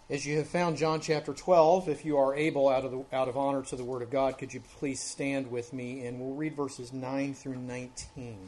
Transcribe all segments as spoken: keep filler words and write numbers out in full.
As you have found John chapter twelve, if you are able, out of the, out of honor to the Word of God, could you please stand with me, and we'll read verses nine through nineteen.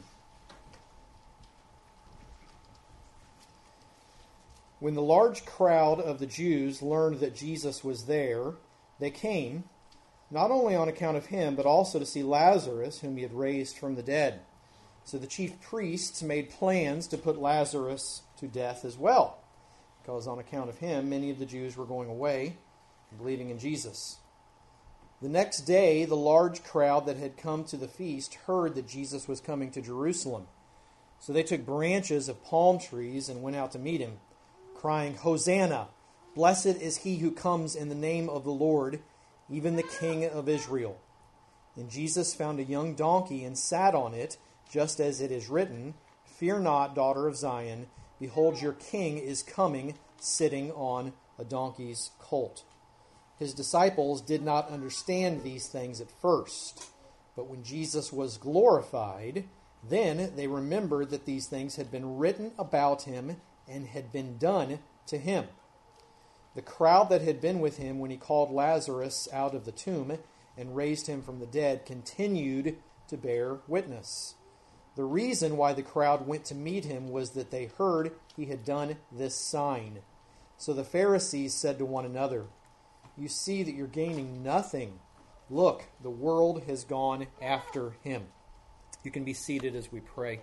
When the large crowd of the Jews learned that Jesus was there, they came, not only on account of him, but also to see Lazarus, whom he had raised from the dead. So the chief priests made plans to put Lazarus to death as well, because on account of him, many of the Jews were going away and believing in Jesus. The next day, the large crowd that had come to the feast heard that Jesus was coming to Jerusalem. So they took branches of palm trees and went out to meet him, crying, "Hosanna! Blessed is he who comes in the name of the Lord, even the King of Israel." And Jesus found a young donkey and sat on it, just as it is written, "Fear not, daughter of Zion. Behold, your king is coming, sitting on a donkey's colt." His disciples did not understand these things at first, but when Jesus was glorified, then they remembered that these things had been written about him and had been done to him. The crowd that had been with him when he called Lazarus out of the tomb and raised him from the dead continued to bear witness. The reason why the crowd went to meet him was that they heard he had done this sign. So the Pharisees said to one another, "You see that you're gaining nothing. Look, the world has gone after him." You can be seated as we pray.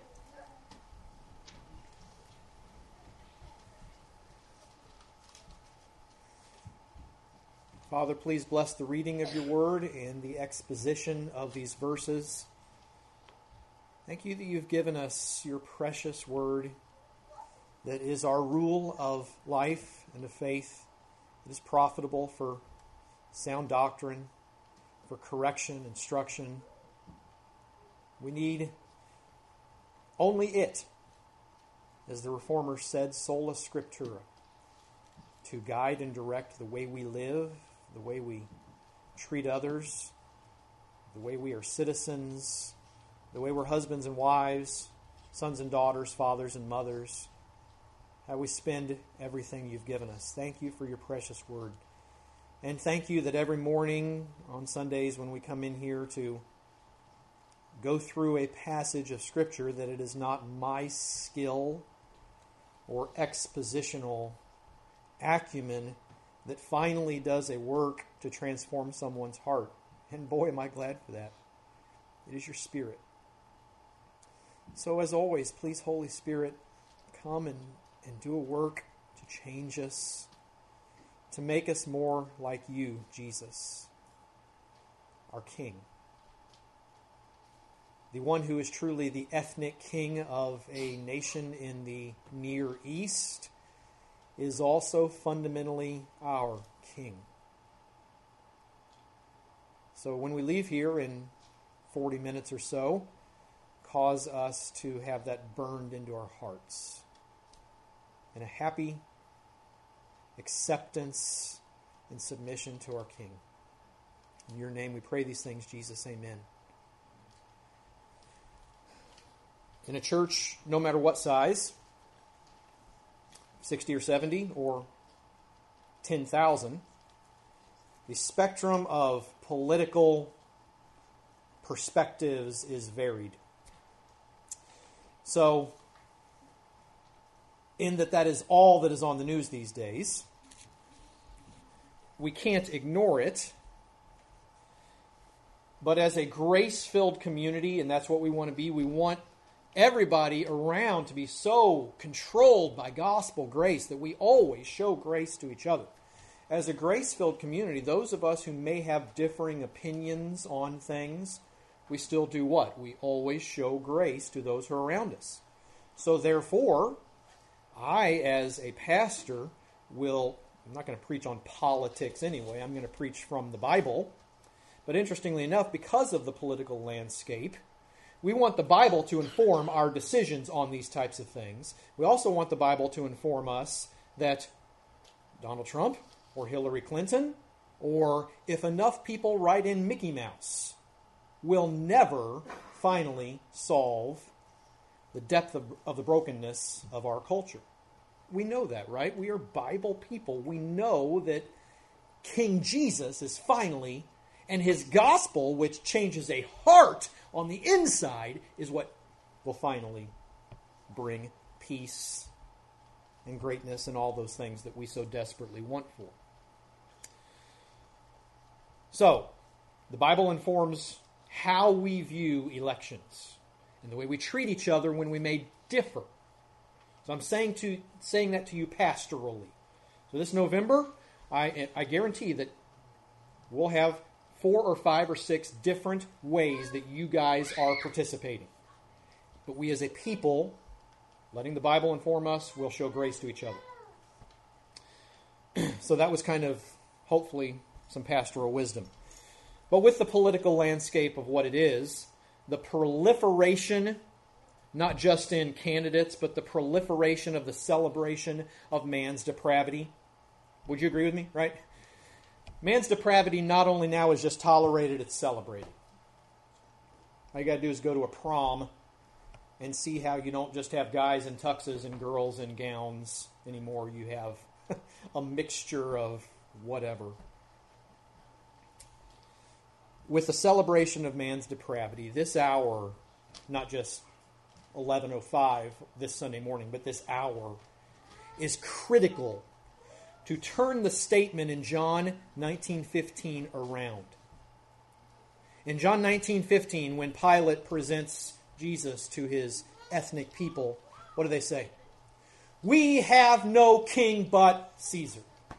Father, please bless the reading of your word and the exposition of these verses. Thank you that you've given us your precious word that is our rule of life and of faith. It is profitable for sound doctrine, for correction, instruction. We need only it, as the Reformers said, sola scriptura, to guide and direct the way we live, the way we treat others, the way we are citizens, the way we're husbands and wives, sons and daughters, fathers and mothers, how we spend everything you've given us. Thank you for your precious word. And thank you that every morning on Sundays when we come in here to go through a passage of Scripture, that it is not my skill or expositional acumen that finally does a work to transform someone's heart. And boy, am I glad for that. It is your Spirit. So as always, please, Holy Spirit, come and, and do a work to change us, to make us more like you, Jesus, our King. The one who is truly the ethnic king of a nation in the Near East is also fundamentally our King. So when we leave here in forty minutes or so, cause us to have that burned into our hearts, and a happy acceptance and submission to our King. In your name we pray these things, Jesus. Amen. In a church, no matter what size, sixty or seventy or ten thousand, the spectrum of political perspectives is varied. So, in that that is all that is on the news these days, we can't ignore it. But as a grace-filled community, and that's what we want to be, we want everybody around to be so controlled by gospel grace that we always show grace to each other. As a grace-filled community, those of us who may have differing opinions on things, we still do what? We always show grace to those who are around us. So therefore, I, as a pastor, will, I'm not going to preach on politics anyway, I'm going to preach from the Bible. But interestingly enough, because of the political landscape, we want the Bible to inform our decisions on these types of things. We also want the Bible to inform us that Donald Trump or Hillary Clinton, or if enough people write in Mickey Mouse, will never finally solve the depth of, of the brokenness of our culture. We know that, right? We are Bible people. We know that King Jesus is finally, and his gospel, which changes a heart on the inside, is what will finally bring peace and greatness and all those things that we so desperately want for. So, the Bible informs how we view elections and the way we treat each other when we may differ. So I'm saying to saying that to you pastorally. So this November, I, I guarantee that we'll have four or five or six different ways that you guys are participating. But we as a people, letting the Bible inform us, will show grace to each other. So that was kind of, hopefully, some pastoral wisdom. But with the political landscape of what it is, the proliferation, not just in candidates, but the proliferation of the celebration of man's depravity. Would you agree with me, right? Man's depravity not only now is just tolerated, it's celebrated. All you got to do is go to a prom and see how you don't just have guys in tuxes and girls in gowns anymore. You have a mixture of whatever. With the celebration of man's depravity, this hour, not just eleven oh five this Sunday morning, but this hour is critical to turn the statement in John nineteen fifteen around. In John nineteen fifteen, when Pilate presents Jesus to his ethnic people, what do they say? We have no king but Caesar.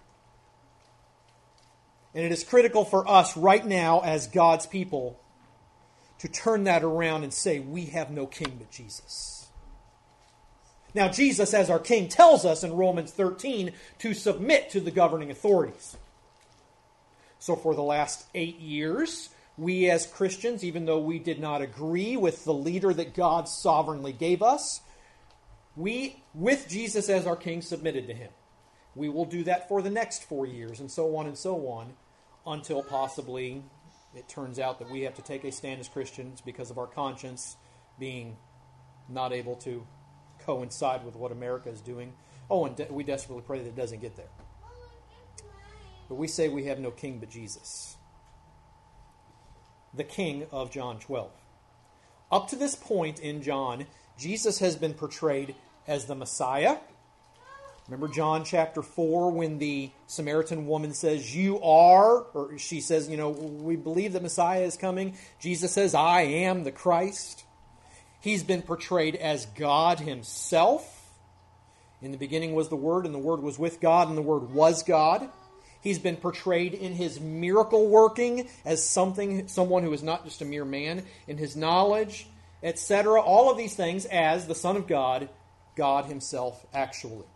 And it is critical for us right now as God's people to turn that around and say, we have no king but Jesus. Now, Jesus, as our king, tells us in Romans thirteen to submit to the governing authorities. So for the last eight years, we as Christians, even though we did not agree with the leader that God sovereignly gave us, we, with Jesus as our king, submitted to him. We will do that for the next four years, and so on and so on, until possibly it turns out that we have to take a stand as Christians because of our conscience being not able to coincide with what America is doing. Oh, and de- we desperately pray that it doesn't get there. But we say we have no king but Jesus, the king of John twelve. Up to this point in John, Jesus has been portrayed as the Messiah. Remember John chapter four when the Samaritan woman says, you are, or she says, you know, we believe that Messiah is coming. Jesus says, I am the Christ. He's been portrayed as God himself. In the beginning was the Word, and the Word was with God, and the Word was God. He's been portrayed in his miracle working as something, someone who is not just a mere man, in his knowledge, et cetera. All of these things as the Son of God, God himself actually.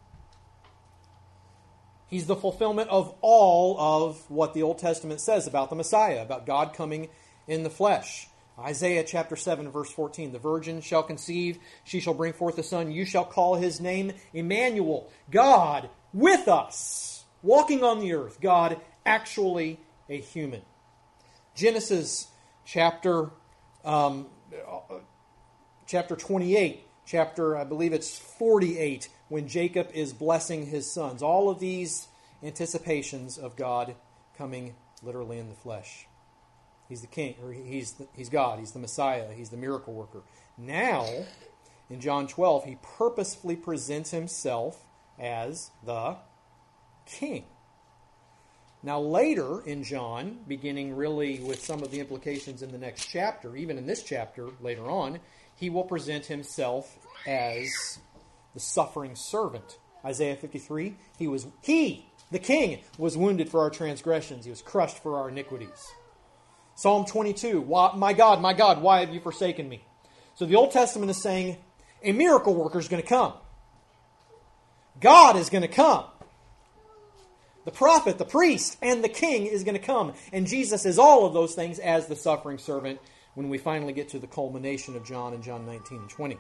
He's the fulfillment of all of what the Old Testament says about the Messiah, about God coming in the flesh. Isaiah chapter seven, verse fourteen, the virgin shall conceive, she shall bring forth a son, you shall call his name Emmanuel, God with us, walking on the earth, God actually a human. Genesis chapter um, chapter twenty-eight, chapter, I believe it's forty-eight, when Jacob is blessing his sons. All of these anticipations of God coming literally in the flesh. He's the king, or he's the, he's God, he's the Messiah, he's the miracle worker. Now, in John twelve, he purposefully presents himself as the king. Now later in John, beginning really with some of the implications in the next chapter, even in this chapter later on, he will present himself as the suffering servant. Isaiah fifty-three, he was he, the king, was wounded for our transgressions. He was crushed for our iniquities. Psalm twenty-two, my God, my God, why have you forsaken me? So the Old Testament is saying a miracle worker is going to come. God is going to come. The prophet, the priest, and the king is going to come. And Jesus is all of those things as the suffering servant when we finally get to the culmination of John in John nineteen and twenty.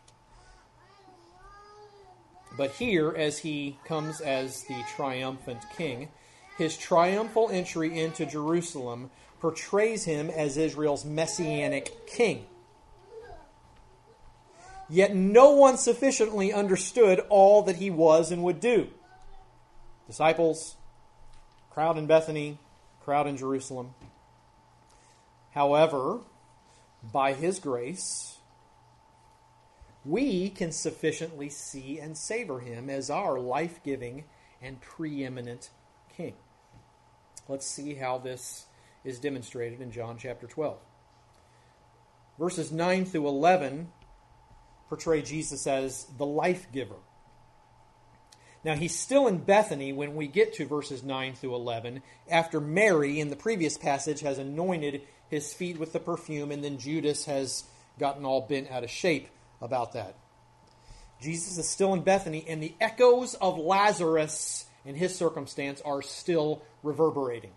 But here, as he comes as the triumphant king, his triumphal entry into Jerusalem portrays him as Israel's messianic king. yet no one sufficiently understood all that he was and would do. Disciples, crowd in Bethany, crowd in Jerusalem. However, by his grace, we can sufficiently see and savor him as our life-giving and preeminent King. Let's see how this is demonstrated in John chapter twelve. Verses nine through eleven portray Jesus as the life giver. Now, he's still in Bethany when we get to verses nine through eleven, after Mary, in the previous passage, has anointed his feet with the perfume, and then Judas has gotten all bent out of shape about that. Jesus is still in Bethany, and the echoes of Lazarus and his circumstance are still reverberating.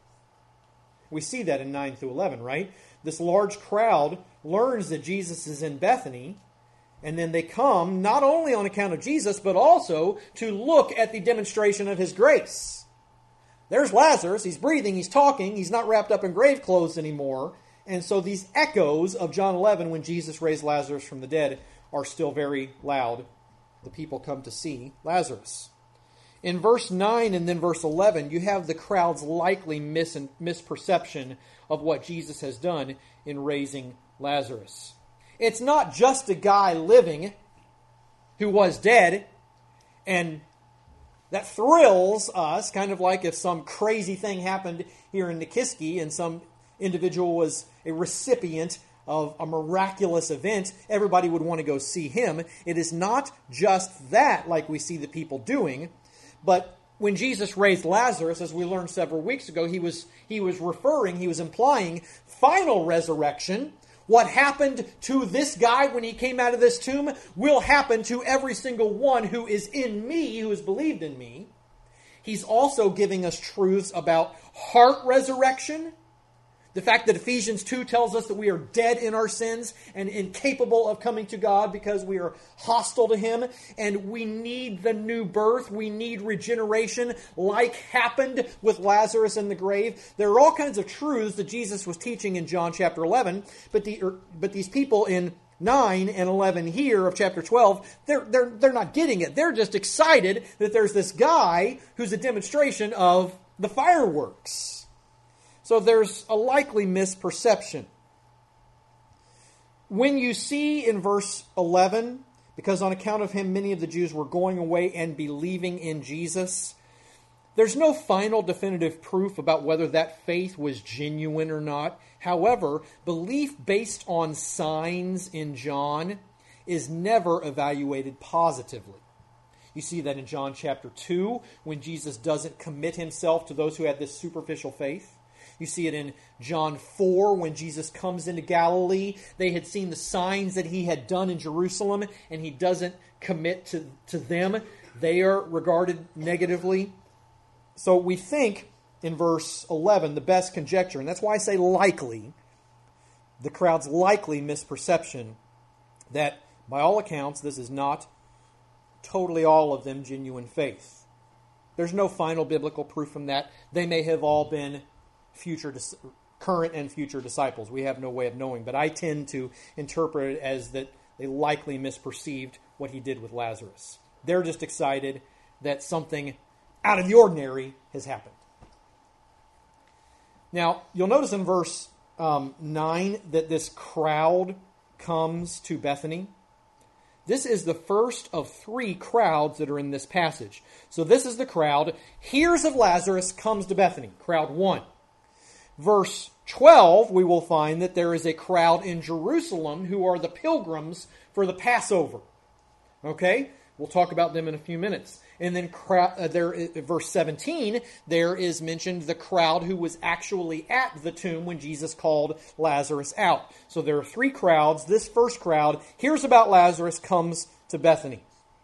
We see that in nine through eleven, right? This large crowd learns that Jesus is in Bethany, and then they come not only on account of Jesus, but also to look at the demonstration of his grace. There's Lazarus. He's breathing. He's talking. He's not wrapped up in grave clothes anymore. And so these echoes of John eleven, when Jesus raised Lazarus from the dead, are still very loud. The people come to see Lazarus. In verse nine and then verse eleven, you have the crowd's likely mis- misperception of what Jesus has done in raising Lazarus. It's not just a guy living who was dead, and that thrills us, kind of like if some crazy thing happened here in Nikiski and some individual was a recipient of a miraculous event, everybody would want to go see him. It is not just that, like we see the people doing, but when Jesus raised Lazarus, as we learned several weeks ago, he was, he was referring, he was implying final resurrection. What happened to this guy when he came out of this tomb will happen to every single one who is in me, who has believed in me. He's also giving us truths about heart resurrection. The fact that Ephesians two tells us that we are dead in our sins and incapable of coming to God because we are hostile to Him, and we need the new birth. We need regeneration like happened with Lazarus in the grave. There are all kinds of truths that Jesus was teaching in John chapter eleven, but, the, but these people in nine and eleven here of chapter twelve, they're, they're, they're not getting it. They're just excited that there's this guy who's a demonstration of the fireworks. So there's a likely misperception. When you see in verse eleven, because on account of him many of the Jews were going away and believing in Jesus, there's no final definitive proof about whether that faith was genuine or not. However, belief based on signs in John is never evaluated positively. You see that in John chapter two, when Jesus doesn't commit himself to those who had this superficial faith. You see it in John four, when Jesus comes into Galilee. They had seen the signs that he had done in Jerusalem, and he doesn't commit to, to them. They are regarded negatively. So we think in verse eleven, the best conjecture, and that's why I say likely, the crowd's likely misperception, that by all accounts, this is not totally all of them genuine faith. There's no final biblical proof from that. They may have all been future, current and future disciples. We have no way of knowing, but I tend to interpret it as that they likely misperceived what he did with Lazarus. They're just excited that something out of the ordinary has happened. Now, you'll notice in verse um, nine that this crowd comes to Bethany. This is the first of three crowds that are in this passage. So this is the crowd. Hears of Lazarus, comes to Bethany. Crowd one. Verse twelve, we will find that there is a crowd in Jerusalem who are the pilgrims for the Passover. Okay? We'll talk about them in a few minutes. And then uh, there, verse seventeen, there is mentioned the crowd who was actually at the tomb when Jesus called Lazarus out. So there are three crowds. This first crowd hears about Lazarus, comes to Bethany.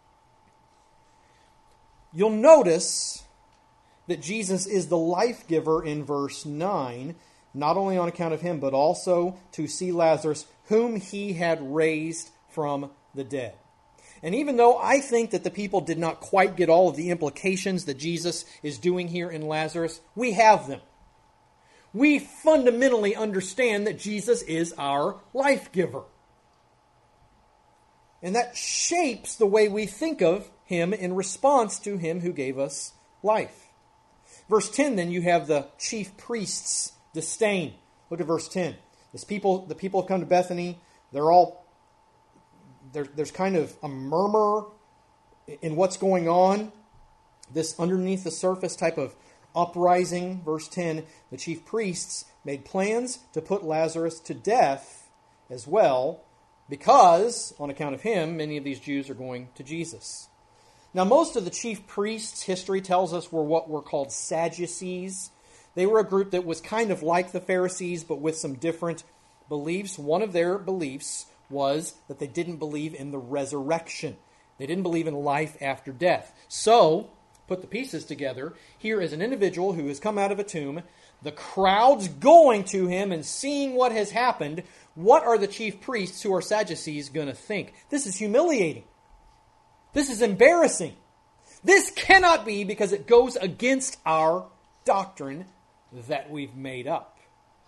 You'll notice that Jesus is the life giver in verse nine, not only on account of him, but also to see Lazarus, whom he had raised from the dead. And even though I think that the people did not quite get all of the implications that Jesus is doing here in Lazarus, we have them. We fundamentally understand that Jesus is our life giver. And that shapes the way we think of him in response to him who gave us life. Verse ten, then, you have the chief priest's disdain. Look at verse ten. This people, the people have come to Bethany. They're all, there, there's kind of a murmur in what's going on. This underneath the surface type of uprising. Verse ten, the chief priests made plans to put Lazarus to death as well, because, on account of him, many of these Jews are going to Jesus. Now, most of the chief priests, history tells us, were what were called Sadducees. They were a group that was kind of like the Pharisees, but with some different beliefs. One of their beliefs was that they didn't believe in the resurrection. They didn't believe in life after death. So, put the pieces together. Here is an individual who has come out of a tomb. The crowd's going to him and seeing what has happened. What are the chief priests who are Sadducees going to think? This is humiliating. This is embarrassing. This cannot be, because it goes against our doctrine that we've made up.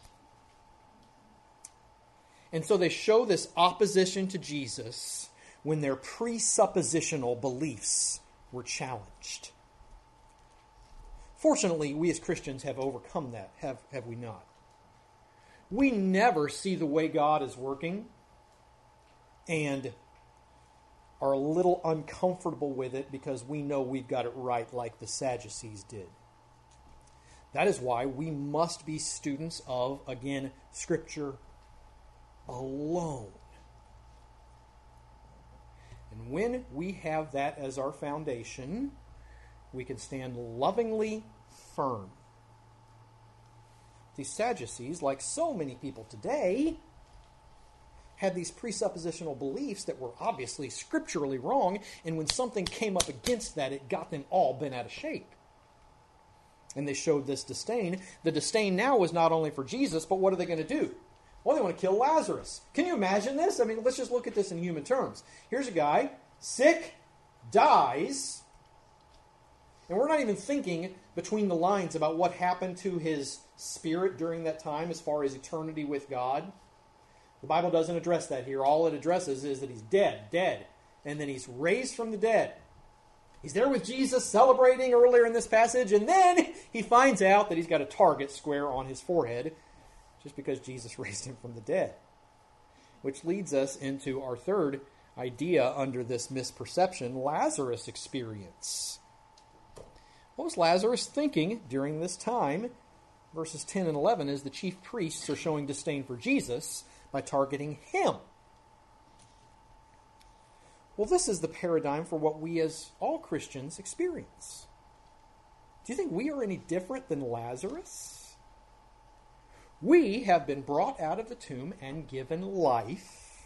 And so they show this opposition to Jesus when their presuppositional beliefs were challenged. Fortunately, we as Christians have overcome that, have, have we not? We never see the way God is working and are a little uncomfortable with it because we know we've got it right like the Sadducees did. That is why we must be students of, again, Scripture alone. And when we have that as our foundation, we can stand lovingly firm. These Sadducees, like so many people today, had these presuppositional beliefs that were obviously scripturally wrong, and when something came up against that, it got them all bent out of shape. And they showed this disdain. The disdain now was not only for Jesus, but what are they going to do? Well, they want to kill Lazarus. Can you imagine this? I mean, let's just look at this in human terms. Here's a guy, sick, dies, and we're not even thinking between the lines about what happened to his spirit during that time as far as eternity with God. The Bible doesn't address that here. All it addresses is that he's dead, dead, and then he's raised from the dead. He's there with Jesus celebrating earlier in this passage, and then he finds out that he's got a target square on his forehead just because Jesus raised him from the dead. Which leads us into our third idea under this misperception, Lazarus' experience. What was Lazarus thinking during this time? Verses ten and eleven is the chief priests are showing disdain for Jesus by targeting him. Well, this is the paradigm for what we as all Christians experience. Do you think we are any different than Lazarus? We have been brought out of the tomb and given life.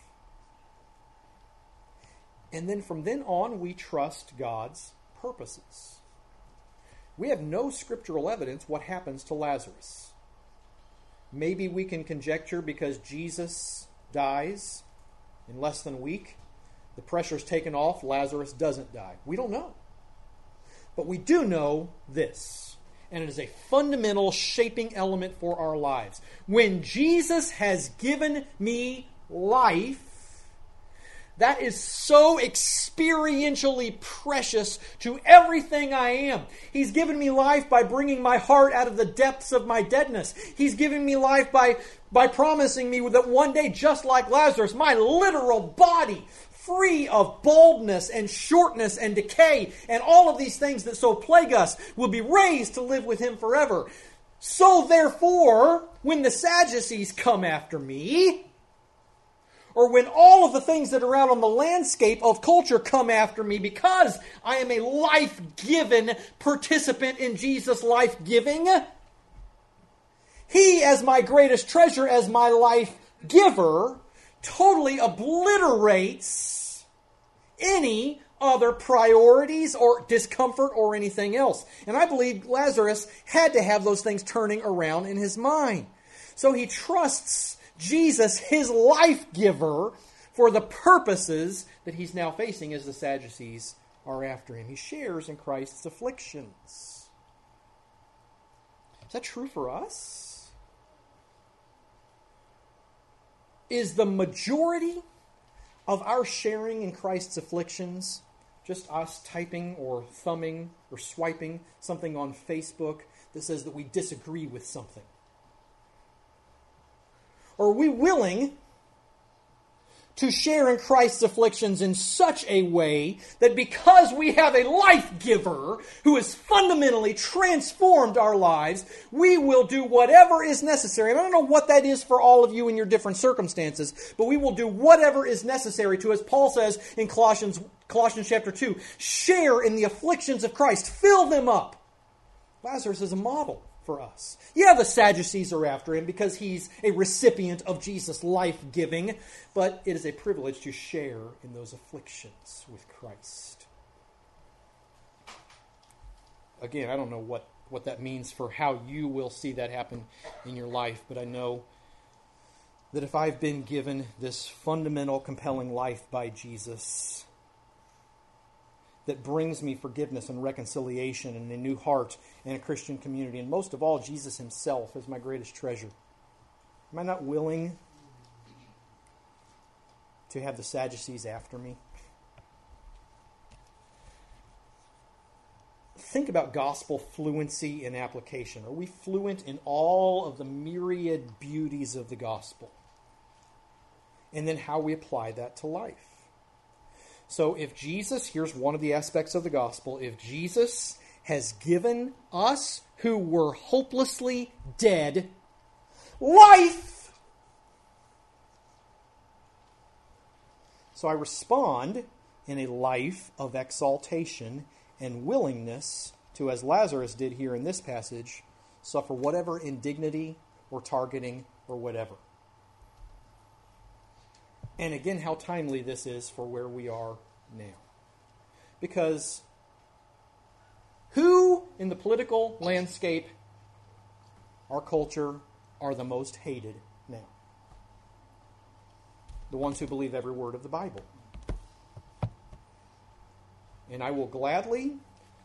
And then from then on, we trust God's purposes. We have no scriptural evidence what happens to Lazarus. Maybe we can conjecture because Jesus dies in less than a week, the pressure's taken off, Lazarus doesn't die. We don't know. But we do know this, and it is a fundamental shaping element for our lives. When Jesus has given me life, that is so experientially precious to everything I am. He's given me life by bringing my heart out of the depths of my deadness. He's given me life by, by promising me that one day, just like Lazarus, my literal body, free of baldness and shortness and decay and all of these things that so plague us, will be raised to live with him forever. So therefore, when the Sadducees come after me, or when all of the things that are out on the landscape of culture come after me because I am a life-given participant in Jesus' life-giving, he, as my greatest treasure, as my life-giver, totally obliterates any other priorities or discomfort or anything else. And I believe Lazarus had to have those things turning around in his mind. So he trusts Jesus, his life giver, for the purposes that he's now facing as the Sadducees are after him. He shares in Christ's afflictions. Is that true for us? Is the majority of our sharing in Christ's afflictions, just us typing or thumbing or swiping something on Facebook that says that we disagree with something? Or are we willing to share in Christ's afflictions in such a way that because we have a life giver who has fundamentally transformed our lives, we will do whatever is necessary? And I don't know what that is for all of you in your different circumstances, but we will do whatever is necessary to, as Paul says in Colossians, Colossians chapter two, share in the afflictions of Christ, fill them up. Lazarus is a model for us. Yeah, the Sadducees are after him because he's a recipient of Jesus' life-giving, but it is a privilege to share in those afflictions with Christ. Again, I don't know what, what that means for how you will see that happen in your life, but I know that if I've been given this fundamental, compelling life by Jesus that brings me forgiveness and reconciliation and a new heart and a Christian community, and most of all, Jesus himself is my greatest treasure, am I not willing to have the Sadducees after me? Think about gospel fluency and application. Are we fluent in all of the myriad beauties of the gospel? And then how we apply that to life. So if Jesus, here's one of the aspects of the gospel, if Jesus has given us who were hopelessly dead life, so I respond in a life of exaltation and willingness to, as Lazarus did here in this passage, suffer whatever indignity or targeting or whatever. And again, how timely this is for where we are now. Because who in the political landscape, our culture, are the most hated now? The ones who believe every word of the Bible. And I will gladly,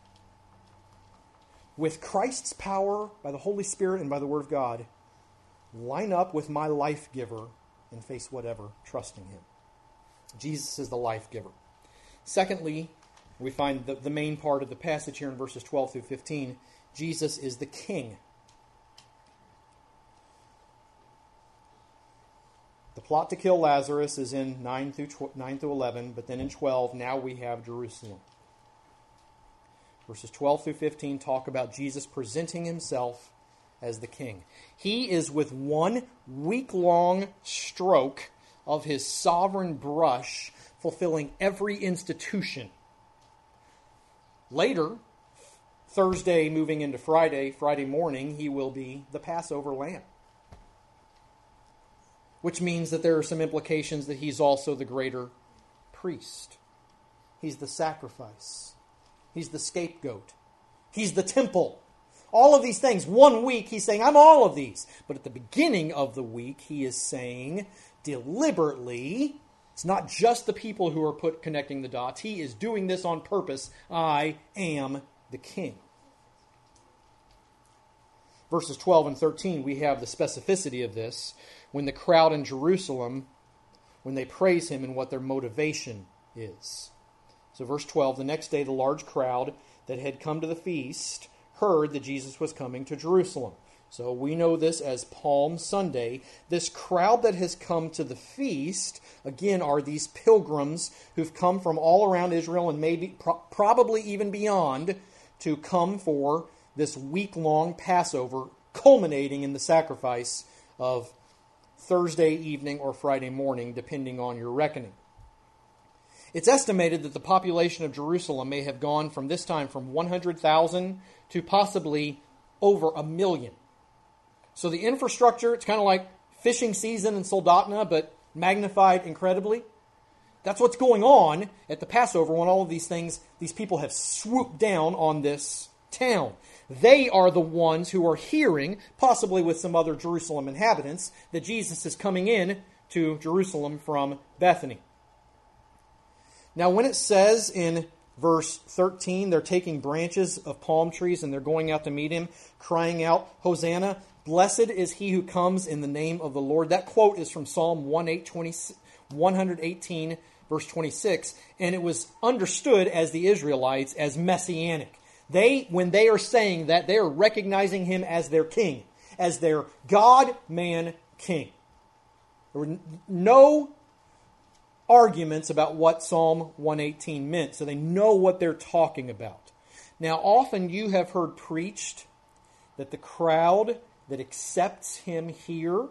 with Christ's power, by the Holy Spirit and by the Word of God, line up with my life giver and face whatever, trusting him. Jesus is the life giver. Secondly, we find the, the main part of the passage here in verses twelve through fifteen. Jesus is the king. The plot to kill Lazarus is in nine through eleven, but then in twelve, now we have Jerusalem. Verses twelve through fifteen talk about Jesus presenting himself as the king. He is with one week-long stroke of his sovereign brush fulfilling every institution. Later, Thursday moving into Friday, Friday morning, he will be the Passover lamb. Which means that there are some implications that he's also the greater priest. He's the sacrifice. He's the scapegoat. He's the temple. All of these things. One week he's saying, I'm all of these. But at the beginning of the week he is saying deliberately, it's not just the people who are put connecting the dots. He is doing this on purpose. I am the king. Verses twelve and thirteen, we have the specificity of this when the crowd in Jerusalem, when they praise him and what their motivation is. So verse twelve, the next day the large crowd that had come to the feast heard that Jesus was coming to Jerusalem. So we know this as Palm Sunday. This crowd that has come to the feast, again, are these pilgrims who've come from all around Israel and maybe pro- probably even beyond to come for this week-long Passover, culminating in the sacrifice of Thursday evening or Friday morning, depending on your reckoning. It's estimated that the population of Jerusalem may have gone from this time from one hundred thousand to possibly over a million. So the infrastructure, it's kind of like fishing season in Soldotna, but magnified incredibly. That's what's going on at the Passover when all of these things, these people have swooped down on this town. They are the ones who are hearing, possibly with some other Jerusalem inhabitants, that Jesus is coming in to Jerusalem from Bethany. Now, when it says in verse thirteen, they're taking branches of palm trees and they're going out to meet him, crying out, Hosanna, blessed is he who comes in the name of the Lord. That quote is from Psalm one eighteen, verse twenty-six, and it was understood as the Israelites as messianic. They, when they are saying that, they are recognizing him as their king, as their God-man king. There were no arguments about what Psalm one eighteen meant, so they know what they're talking about. Now, often you have heard preached that the crowd that accepts him here,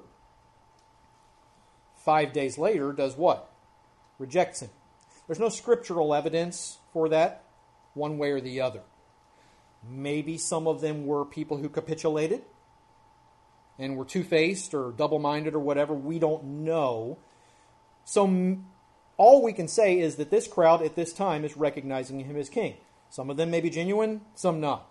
five days later, does what? Rejects him. There's no scriptural evidence for that, one way or the other. Maybe some of them were people who capitulated and were two-faced or double-minded or whatever. We don't know. So all we can say is that this crowd at this time is recognizing him as king. Some of them may be genuine, some not.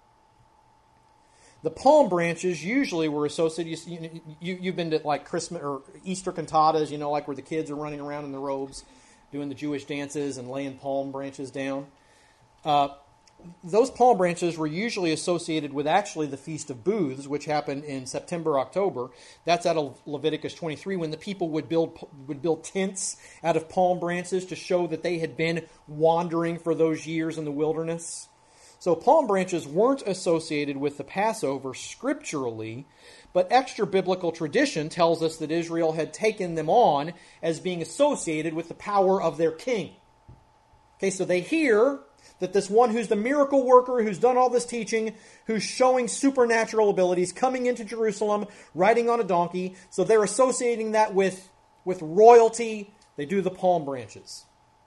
The palm branches usually were associated, you, you, you've been to like Christmas or Easter cantatas, you know, like where the kids are running around in the robes, doing the Jewish dances and laying palm branches down. Uh, those palm branches were usually associated with actually the Feast of Booths, which happened in September, October. That's out of Leviticus twenty-three, when the people would build would build tents out of palm branches to show that they had been wandering for those years in the wilderness. So palm branches weren't associated with the Passover scripturally, but extra biblical tradition tells us that Israel had taken them on as being associated with the power of their king. Okay, so they hear that this one who's the miracle worker, who's done all this teaching, who's showing supernatural abilities, coming into Jerusalem, riding on a donkey, so they're associating that with, with royalty. They do the palm branches.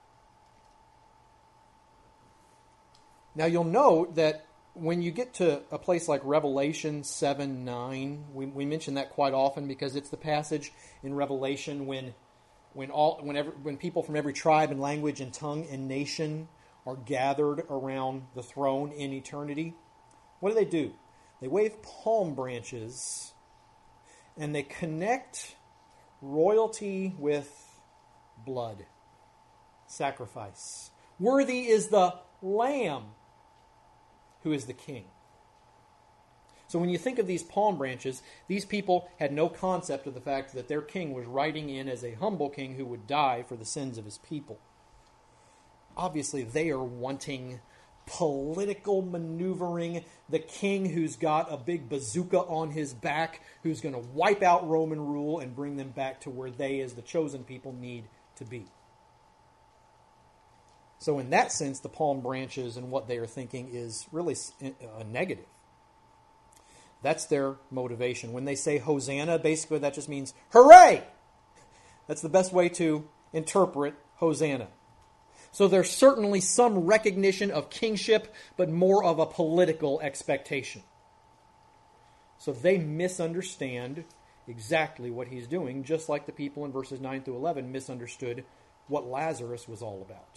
Now you'll note that when you get to a place like Revelation seven nine, we, we mention that quite often because it's the passage in Revelation when when all whenever when people from every tribe and language and tongue and nation are gathered around the throne in eternity. What do they do? They wave palm branches and they connect royalty with blood, sacrifice. Worthy is the Lamb who is the king. So when you think of these palm branches, these people had no concept of the fact that their king was riding in as a humble king who would die for the sins of his people. Obviously, they are wanting political maneuvering, the king who's got a big bazooka on his back, who's going to wipe out Roman rule and bring them back to where they, as the chosen people, need to be. So in that sense, the palm branches and what they are thinking is really a negative. That's their motivation. When they say Hosanna, basically that just means hooray! That's the best way to interpret Hosanna. So there's certainly some recognition of kingship, but more of a political expectation. So they misunderstand exactly what he's doing, just like the people in verses nine through eleven misunderstood what Lazarus was all about.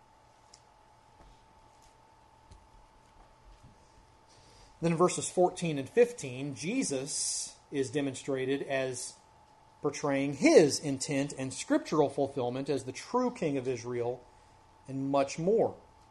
Then in verses fourteen and fifteen, Jesus is demonstrated as portraying his intent and scriptural fulfillment as the true king of Israel, and much more.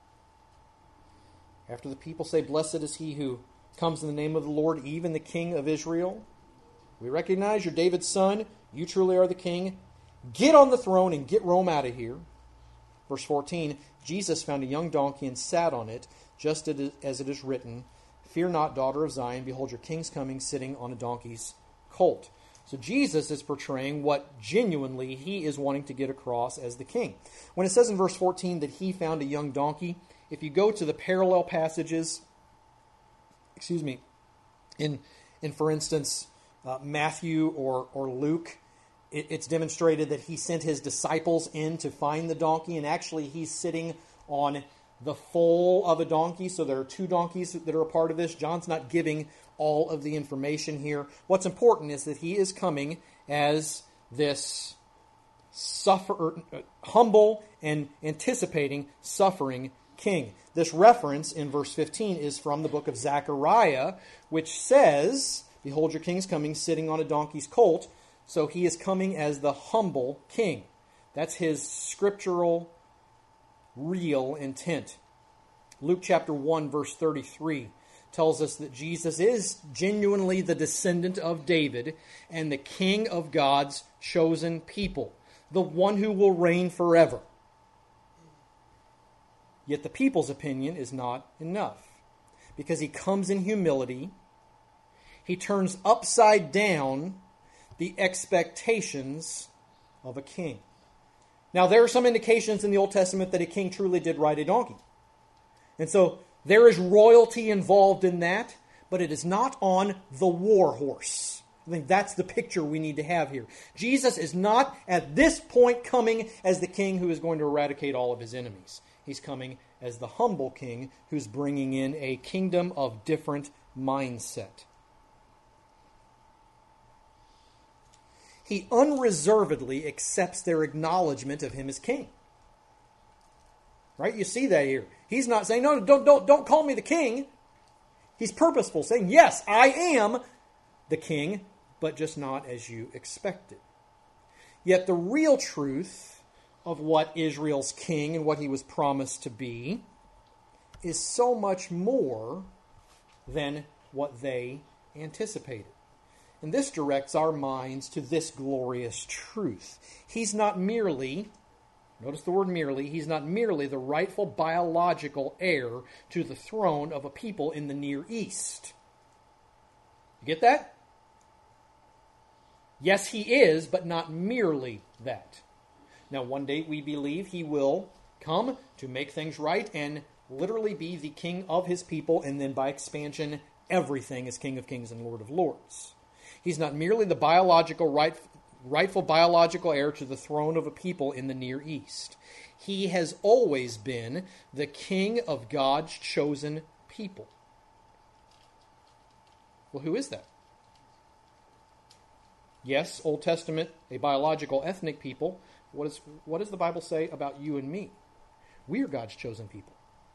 After the people say, "Blessed is he who comes in the name of the Lord, even the King of Israel," we recognize you're David's son. You truly are the king. Get on the throne and get Rome out of here. Verse fourteen, Jesus found a young donkey and sat on it, just as it is written, "Fear not, daughter of Zion. Behold, your king's coming, sitting on a donkey's colt." So Jesus is portraying what genuinely he is wanting to get across as the king. When it says in verse fourteen that he found a young donkey, if you go to the parallel passages, excuse me, in, in for instance, uh, Matthew or, or Luke, it, it's demonstrated that he sent his disciples in to find the donkey, and actually he's sitting on the foal of a donkey, so there are two donkeys that are a part of this. John's not giving all of the information here. What's important is that he is coming as this suffer, humble and anticipating suffering king. This reference in verse fifteen is from the book of Zechariah, which says, "Behold, your king's coming, sitting on a donkey's colt." So he is coming as the humble king. That's his scriptural real intent. Luke chapter one, verse thirty-three tells us that Jesus is genuinely the descendant of David and the king of God's chosen people, the one who will reign forever. Yet the people's opinion is not enough, because he comes in humility. He turns upside down the expectations of a king. Now, there are some indications in the Old Testament that a king truly did ride a donkey. And so there is royalty involved in that, but it is not on the war horse. I think that's the picture we need to have here. Jesus is not at this point coming as the king who is going to eradicate all of his enemies. He's coming as the humble king who's bringing in a kingdom of different mindset. He unreservedly accepts their acknowledgement of him as king. Right? You see that here. He's not saying, no, don't, don't, don't call me the king. He's purposeful, saying, yes, I am the king, but just not as you expected. Yet the real truth of what Israel's king and what he was promised to be is so much more than what they anticipated. And this directs our minds to this glorious truth. He's not merely, notice the word merely, he's not merely the rightful biological heir to the throne of a people in the Near East. You get that? Yes, he is, but not merely that. Now, one day we believe he will come to make things right and literally be the king of his people, and then by expansion, everything is King of Kings and Lord of Lords. He's not merely the biological right, rightful biological heir to the throne of a people in the Near East. He has always been the king of God's chosen people. Well, who is that? Yes, Old Testament, a biological ethnic people. What, is, what does the Bible say about you and me? We are God's chosen people.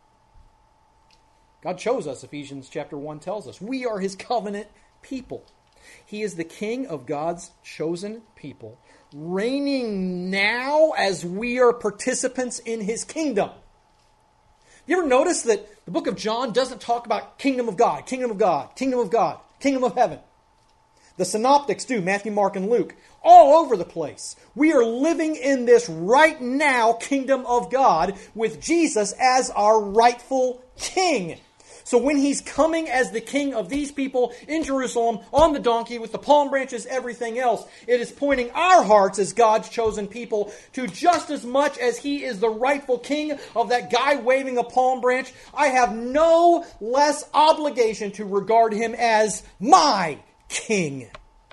God chose us, Ephesians chapter one tells us. We are his covenant people. He is the king of God's chosen people, reigning now as we are participants in his kingdom. You ever notice that the book of John doesn't talk about kingdom of God, kingdom of God, kingdom of God, kingdom of heaven? The synoptics do, Matthew, Mark, and Luke, all over the place. We are living in this right now kingdom of God with Jesus as our rightful king. So when he's coming as the king of these people in Jerusalem on the donkey with the palm branches, everything else, it is pointing our hearts as God's chosen people to just as much as he is the rightful king of that guy waving a palm branch. I have no less obligation to regard him as my king.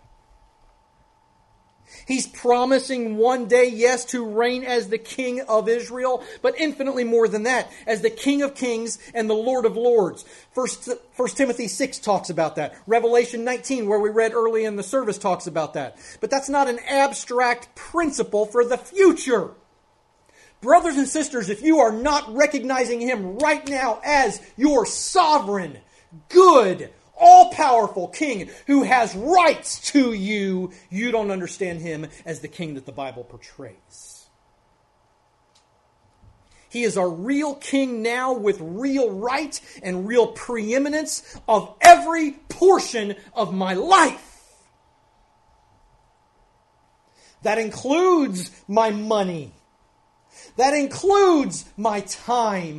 He's promising one day, yes, to reign as the King of Israel, but infinitely more than that, as the King of Kings and the Lord of Lords. First, First Timothy six talks about that. Revelation nineteen, where we read early in the service, talks about that. But that's not an abstract principle for the future. Brothers and sisters, if you are not recognizing him right now as your sovereign, good, all-powerful king who has rights to you, you don't understand him as the king that the Bible portrays. He is our real king now with real right and real preeminence of every portion of my life. That includes my money. That includes my time.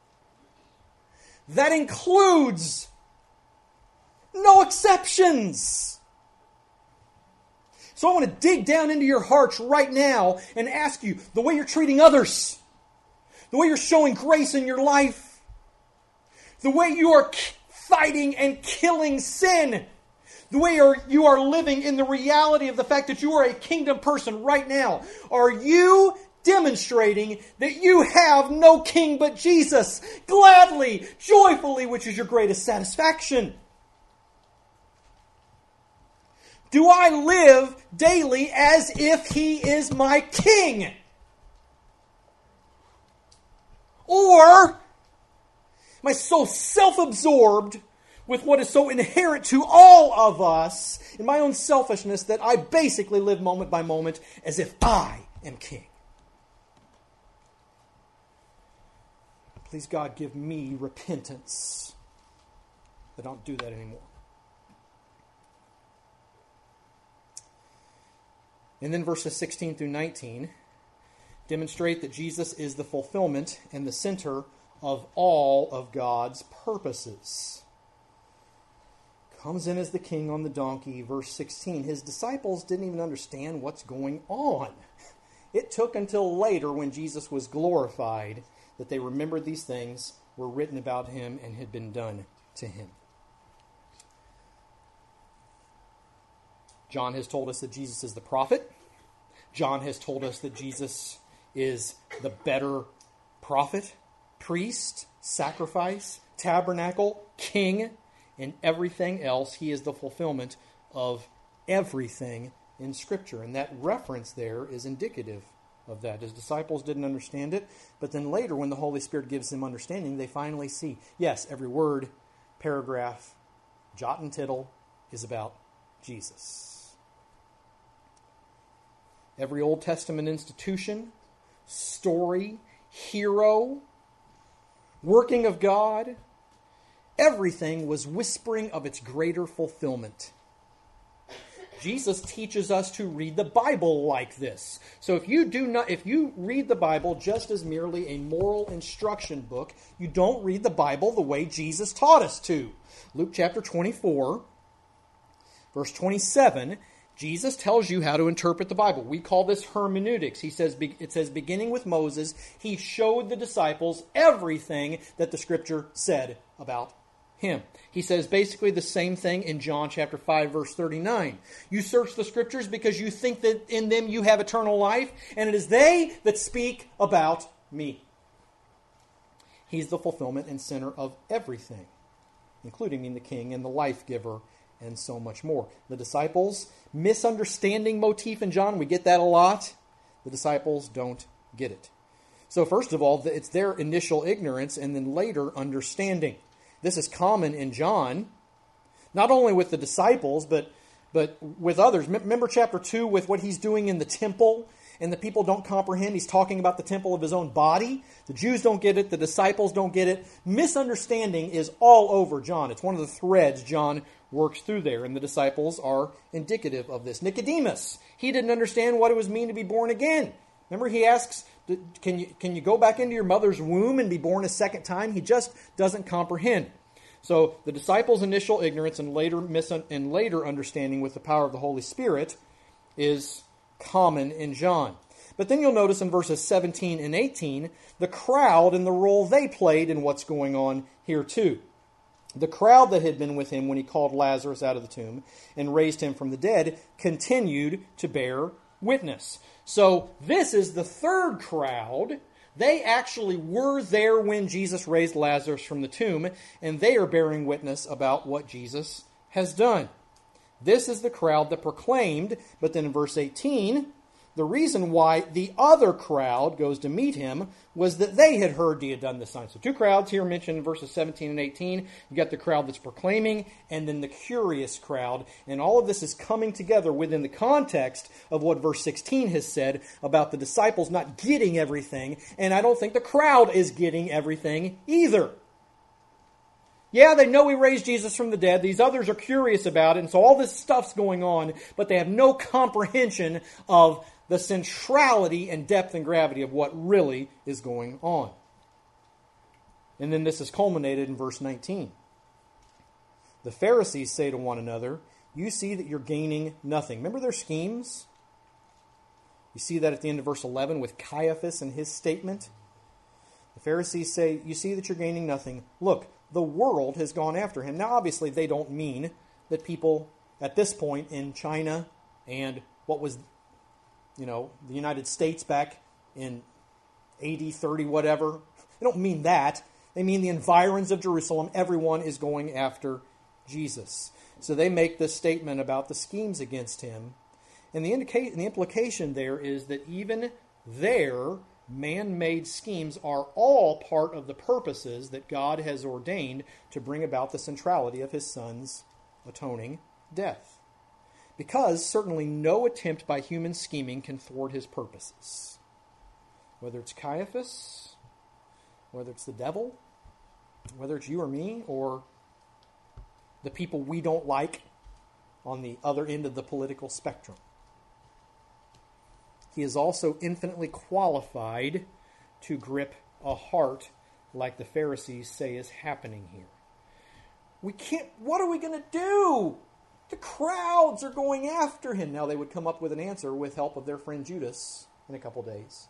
That includes no exceptions. So I want to dig down into your hearts right now and ask you, the way you're treating others, the way you're showing grace in your life, the way you are fighting and killing sin, the way you are living in the reality of the fact that you are a kingdom person right now, are you demonstrating that you have no king but Jesus, gladly, joyfully, which is your greatest satisfaction? Do I live daily as if he is my king? Or am I so self-absorbed with what is so inherent to all of us in my own selfishness that I basically live moment by moment as if I am king? Please, God, give me repentance that I don't do that anymore. And then verses sixteen through nineteen demonstrate that Jesus is the fulfillment and the center of all of God's purposes. Comes in as the king on the donkey, verse sixteen. His disciples didn't even understand what's going on. It took until later, when Jesus was glorified, that they remembered these things were written about him and had been done to him. John has told us that Jesus is the prophet. John has told us that Jesus is the better prophet, priest, sacrifice, tabernacle, king, and everything else. He is the fulfillment of everything in Scripture. And that reference there is indicative of that. His disciples didn't understand it, but then later when the Holy Spirit gives them understanding, they finally see, yes, every word, paragraph, jot and tittle is about Jesus. Every Old Testament institution, story, hero, working of God, everything was whispering of its greater fulfillment. Jesus teaches us to read the Bible like this. So if you do not, if you read the Bible just as merely a moral instruction book, you don't read the Bible the way Jesus taught us to. Luke chapter twenty-four, verse twenty-seven, Jesus tells you how to interpret the Bible. We call this hermeneutics. He says, it says, beginning with Moses, he showed the disciples everything that the Scripture said about him. He says basically the same thing in John chapter five, verse thirty-nine. You search the Scriptures because you think that in them you have eternal life, and it is they that speak about me. He's the fulfillment and center of everything, including being the king and the life giver and so much more. The disciples, misunderstanding motif in John, we get that a lot. The disciples don't get it. So first of all, it's their initial ignorance and then later understanding. This is common in John, not only with the disciples, but, but with others. Remember chapter two with what he's doing in the temple, and the people don't comprehend. He's talking about the temple of his own body. The Jews don't get it. The disciples don't get it. Misunderstanding is all over John. It's one of the threads John works through there, and the disciples are indicative of this. Nicodemus, he didn't understand what it was mean to be born again. Remember, he asks, can you, can you go back into your mother's womb and be born a second time? He just doesn't comprehend. So the disciples' initial ignorance and later mis- and later understanding with the power of the Holy Spirit is common in John. But then you'll notice in verses seventeen and eighteen, the crowd and the role they played in what's going on here too. The crowd that had been with him when he called Lazarus out of the tomb and raised him from the dead continued to bear witness. So this is the third crowd. They actually were there when Jesus raised Lazarus from the tomb, and they are bearing witness about what Jesus has done. This is the crowd that proclaimed, but then in verse eighteen, the reason why the other crowd goes to meet him was that they had heard he had done this sign. So two crowds here mentioned in verses seventeen and eighteen. You've got the crowd that's proclaiming and then the curious crowd. And all of this is coming together within the context of what verse sixteen has said about the disciples not getting everything. And I don't think the crowd is getting everything either. Yeah, they know he raised Jesus from the dead. These others are curious about it. And so all this stuff's going on, but they have no comprehension of the centrality and depth and gravity of what really is going on. And then this is culminated in verse nineteen. The Pharisees say to one another, you see that you're gaining nothing. Remember their schemes? You see that at the end of verse eleven with Caiaphas and his statement. The Pharisees say, you see that you're gaining nothing. Look, the world has gone after him. Now, obviously, they don't mean that people at this point in China and what was, you know, the United States back in A D thirty, whatever. They don't mean that. They mean the environs of Jerusalem. Everyone is going after Jesus. So they make this statement about the schemes against him. And the, indica- the implication there is that even their man-made schemes are all part of the purposes that God has ordained to bring about the centrality of his Son's atoning death. Because certainly no attempt by human scheming can thwart his purposes. Whether it's Caiaphas, whether it's the devil, whether it's you or me, or the people we don't like on the other end of the political spectrum. He is also infinitely qualified to grip a heart like the Pharisees say is happening here. We can't, what are we going to do? The crowds are going after him. Now they would come up with an answer with help of their friend Judas in a couple days.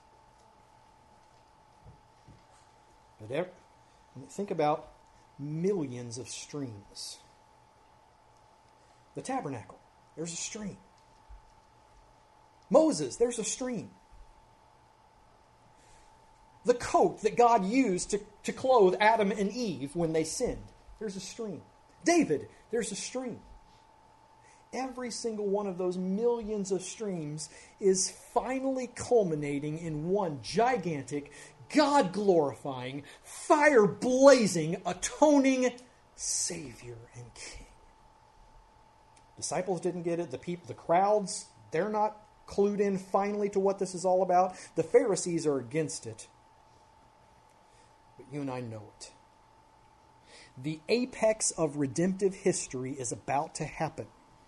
But ever, think about millions of streams. The tabernacle, there's a stream. Moses, there's a stream. The coat that God used to, to clothe Adam and Eve when they sinned, there's a stream. David, there's a stream. Every single one of those millions of streams is finally culminating in one gigantic, God-glorifying, fire-blazing, atoning Savior and King. Disciples didn't get it. The people, the crowds, they're not clued in finally to what this is all about. The Pharisees are against it. But you and I know it. The apex of redemptive history is about to happen.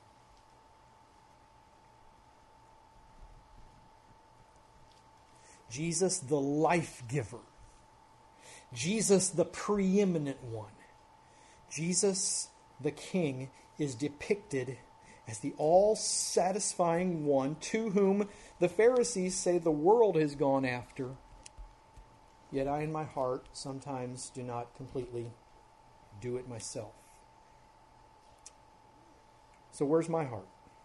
Jesus, the life giver. Jesus, the preeminent one. Jesus, the King, is depicted as the all-satisfying one to whom the Pharisees say the world has gone after. Yet I, in my heart, sometimes do not completely do it myself. So where's my heart?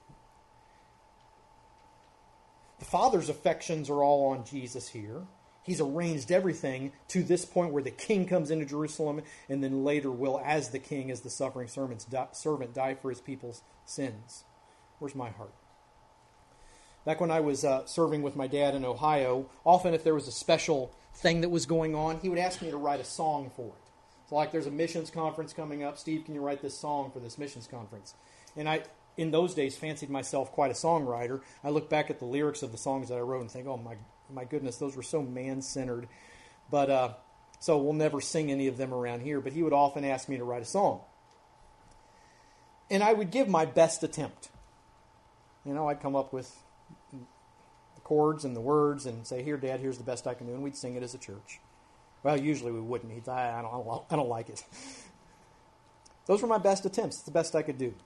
The Father's affections are all on Jesus here. He's arranged everything to this point where the King comes into Jerusalem and then later will, as the King, as the suffering servant, die for his people's sins. Where's my heart? Back when I was uh, serving with my dad in Ohio, often if there was a special thing that was going on, he would ask me to write a song for it. So like there's a missions conference coming up. Steve, can you write this song for this missions conference? And I, in those days, fancied myself quite a songwriter. I look back at the lyrics of the songs that I wrote and think, oh my my goodness, those were so man-centered. But uh, so we'll never sing any of them around here. But he would often ask me to write a song. And I would give my best attempt. You know, I'd come up with the chords and the words and say, here, Dad, here's the best I can do. And we'd sing it as a church. Well, usually we wouldn't. He'd say, I don't, I don't like it. Those were my best attempts. It's the best I could do.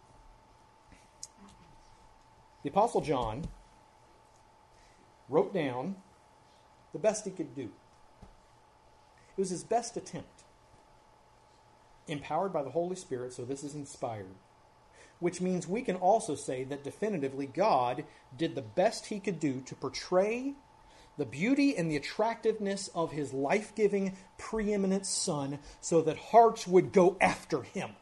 The Apostle John wrote down the best he could do. It was his best attempt. Empowered by the Holy Spirit, so this is inspired. Which means we can also say that definitively God did the best he could do to portray the beauty and the attractiveness of his life-giving, preeminent Son so that hearts would go after him.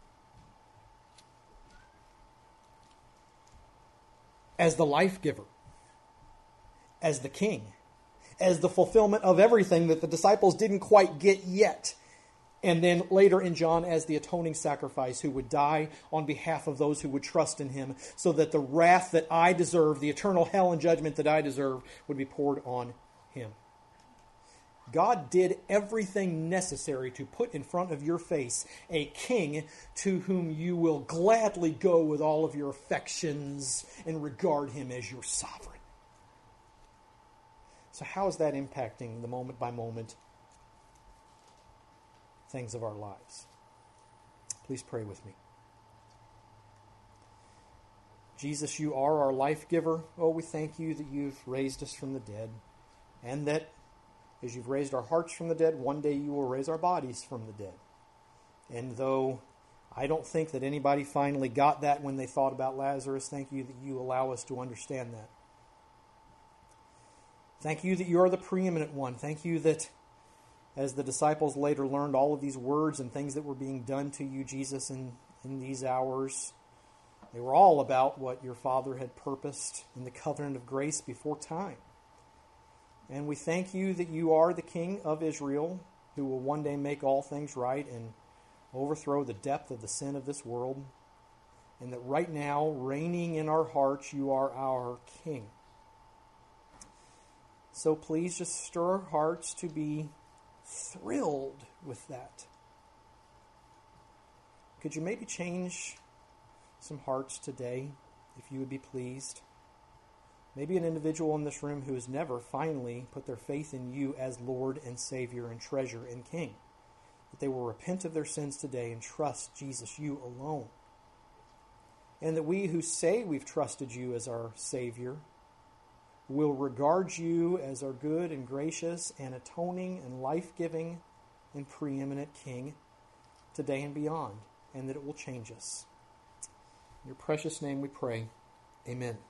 As the life-giver, as the King, as the fulfillment of everything that the disciples didn't quite get yet. And then later in John as the atoning sacrifice who would die on behalf of those who would trust in him so that the wrath that I deserve, the eternal hell and judgment that I deserve, would be poured on him. God did everything necessary to put in front of your face a king to whom you will gladly go with all of your affections and regard him as your sovereign. So how is that impacting the moment-by-moment things of our lives? Please pray with me. Jesus, you are our life giver. Oh, we thank you that you've raised us from the dead, and that as you've raised our hearts from the dead, one day you will raise our bodies from the dead. And though I don't think that anybody finally got that when they thought about Lazarus, thank you that you allow us to understand that. Thank you that you are the preeminent one. Thank you that as the disciples later learned all of these words and things that were being done to you, Jesus, in, in these hours, they were all about what your Father had purposed in the covenant of grace before time. And we thank you that you are the King of Israel, who will one day make all things right and overthrow the depth of the sin of this world. And that right now, reigning in our hearts, you are our King. So please just stir our hearts to be thrilled with that. Could you maybe change some hearts today, if you would be pleased? Maybe an individual in this room who has never finally put their faith in you as Lord and Savior and treasure and King. That they will repent of their sins today and trust Jesus, you alone. And that we who say we've trusted you as our Savior will regard you as our good and gracious and atoning and life-giving and preeminent King today and beyond, and that it will change us. In your precious name we pray. Amen.